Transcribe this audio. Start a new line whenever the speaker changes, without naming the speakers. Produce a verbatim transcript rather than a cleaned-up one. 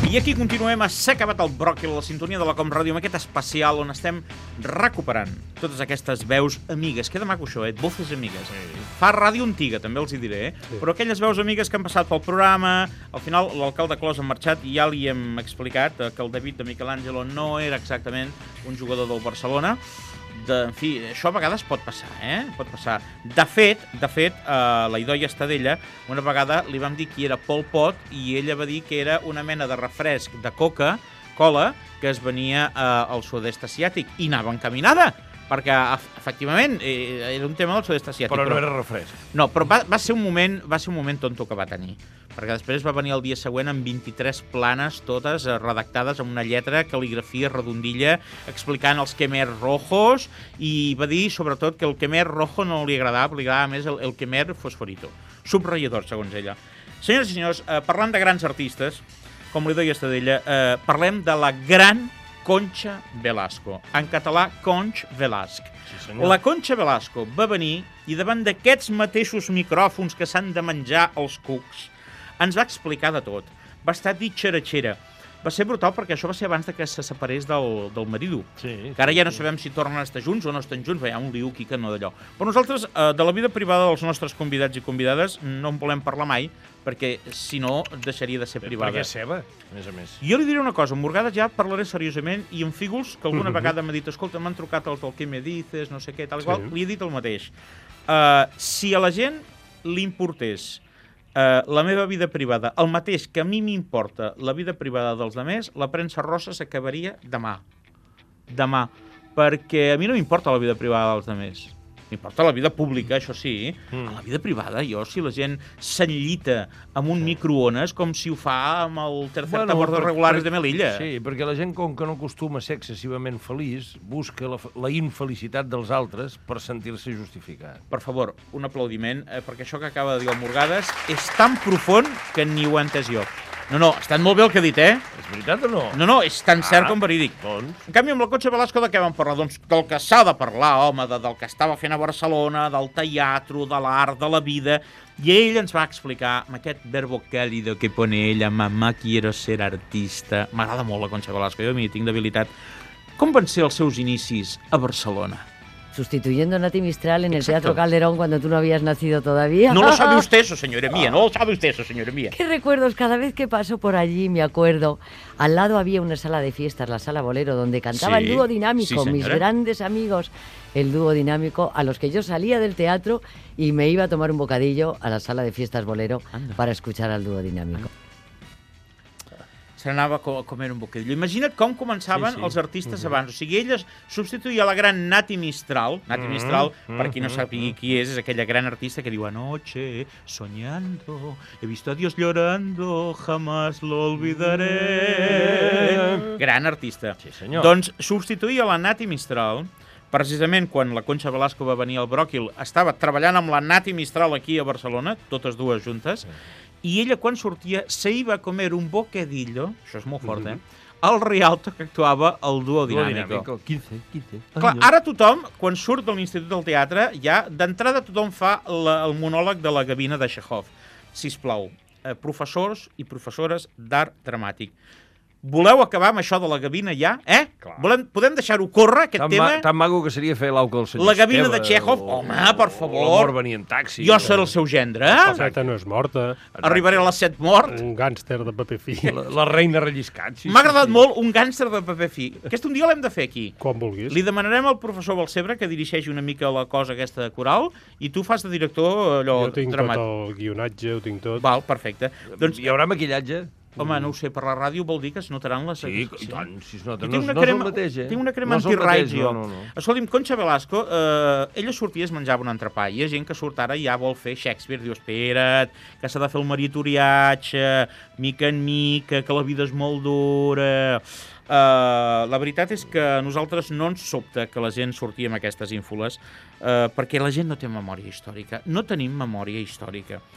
I aquí continuem a S'ha acabat el bròquil, la sintonia de la Com Ràdio, amb aquest especial on estem recuperant totes aquestes veus amigues. Queda maco això, eh? Voces amigues. Sí. Fa ràdio antiga, també els hi diré, eh? Sí. Però aquelles veus amigues que han passat pel programa, al final l'alcalde Clos ha marxat i ja li hem explicat que el David de Michelangelo no era exactament un jugador del Barcelona. De, en fi, això a vegades pot passar, eh? Pot passar. De fet, de fet, eh, la Idoia Estadella, una vegada li vam dir qui era Pol Pot i ella va dir que era una mena de refresc de coca, cola, que es venia eh, al sud-est asiàtic i anava encaminada, perquè, efectivament, eh, era un tema del sud-est asiàtic.
Però no era refresc.
No, però va, va, ser un moment, va ser un moment tonto que va tenir, perquè després va venir el dia següent amb vint-i-tres planes, totes eh, redactades amb una lletra, cal·ligrafia, redondilla, explicant els Khmer rojos, i va dir, sobretot, que el Khmer rojo no li agradava, li agradava més el, el Khmer fosforito. Subratllador, segons ella. Senyors i senyors, eh, parlant de grans artistes, com li deia Estadella, eh, parlem de la gran Concha Velasco. En català, Conch Velasc. Sí, la Concha Velasco va venir i davant d'aquests mateixos micròfons que s'han de menjar els cucs, ens va explicar de tot. Va estar dit xera-xera. Va ser brutal perquè això va ser abans de que se separés del, del marido. Sí, que ara ja no sabem si tornen a estar junts o no estan junts, hi ha un liu aquí que no d'allò. Però nosaltres, eh, de la vida privada dels nostres convidats i convidades, no en volem parlar mai, perquè si no deixaria de ser privada.
Perquè és seva, a més a més.
Jo li diré una cosa, amb Morgades ja parlaré seriosament i amb Fígols, que alguna vegada m'ha dit, escolta, m'han trucat els del que me dices, no sé què, tal qual, li he dit el mateix. Uh, si a la gent li importés Uh, la meva vida privada, el mateix que a mi m'importa la vida privada dels altres, la premsa rosa s'acabaria demà. Demà. Perquè a mi no m'importa la vida privada dels altres. M'importa la vida pública, això sí. Mm. A la vida privada, jo, si la gent s'enllita amb un microones com si ho fa amb el tercer bueno, bordo regulares de Melilla.
Sí, perquè la gent, com que no acostuma a ser excessivament feliç, busca la, la infelicitat dels altres per sentir-se justificat.
Per favor, un aplaudiment, eh, perquè això que acaba de dir el Morgades és tan profund que ni ho he entès jo. No, no, ha estat molt bé el que ha dit, eh?
És veritat o no?
No, no, és tan cert ah, com verídic.
Doncs.
En canvi, amb la Concha Velasco de què vam parlar? Doncs del que s'ha de parlar, home, de, del que estava fent a Barcelona, del teatre, de l'art, de la vida. I ell ens va explicar, amb aquest verbo càlido que pone ella, mamá quiero ser artista. M'agrada molt la Concha Velasco, jo a mi tinc debilitat. Com van ser els seus inicis a Barcelona?
Sustituyendo a Nati Mistral en el Exacto. Teatro Calderón cuando tú no habías nacido todavía.
No lo sabe usted eso, señora mía, no lo sabe usted eso, señora mía.
Qué recuerdos, cada vez que paso por allí me acuerdo. Al lado había una sala de fiestas, la Sala Bolero, donde cantaba sí, el dúo dinámico, sí, mis grandes amigos, el dúo dinámico, a los que yo salía del teatro y me iba a tomar un bocadillo a la Sala de Fiestas Bolero Anda. Para escuchar al dúo dinámico. Anda.
Se n'anava a comer un bocadillo. Imagina't com començaven sí, sí. els artistes uh -huh. abans. O sigui, ella substituïa la gran Nati Mistral. Nati uh -huh. Mistral, uh -huh. per qui no sàpiga qui és, és aquella gran artista que diu anoche, soñando, he visto a Dios llorando, jamás lo olvidaré. Uh -huh. Gran artista.
Sí, senyor.
Doncs substituïa la Nati Mistral. Precisament quan la Concha Velasco va venir al Bròquil, estava treballant amb la Nati Mistral aquí a Barcelona, totes dues juntes, uh -huh. i ella, quan sortia, se iba a comer un bocadillo, això és molt fort, eh? Al Rialto, que actuava el Duo Dinámico.
quinze, quinze.
Clar, ara tothom, quan surt de l'Institut del Teatre, ja d'entrada tothom fa la, el monòleg de la gavina de Chekhov. Sisplau, eh, professors i professores d'art dramàtic. Voleu acabar amb això de la gavina ja? Eh? Volem, podem deixar-ho córrer, aquest
tan
tema?
Ma, tan maco que seria fer l'auca del senyor
La gavina
Esteve,
de Chekhov?
o,
Home, per favor.
O la mort venir en taxi.
Jo seré el seu gendre.
La seta no és morta.
Arribaré a les set mort.
Un gàngster de paper fi.
La, la reina relliscat. Sí,
M'ha agradat
sí, sí.
molt un gàngster de paper fi. Aquest un dia l'hem de fer aquí.
Com vulguis.
Li demanarem al professor Balcebre que dirigeixi una mica la cosa aquesta coral i tu fas de director allò
jo tinc
dramàtic.
tot el guionatge, ho tinc tot.
Val, perfecte.
Doncs, hi haurà maquillatge?
Home, no ho sé, per la ràdio vol dir que es notaran les...
Sí, i tant, si es nota.
No,
no, no
crema,
és el mateix, eh?
Tinc una crema
no
anti-raids, jo.
No, no, no.
Escolti'm, Concha Velasco, eh, ella sortia i es menjava un entrepà. Hi ha gent que surt ara i ja vol fer Shakespeare. Diu, espera't, que s'ha de fer el meritoriatge, mica en mica, que la vida és molt dura... Uh, la veritat és que a nosaltres no ens sobta que la gent surti amb aquestes ínfoles uh, perquè la gent no té memòria històrica. No tenim memòria històrica.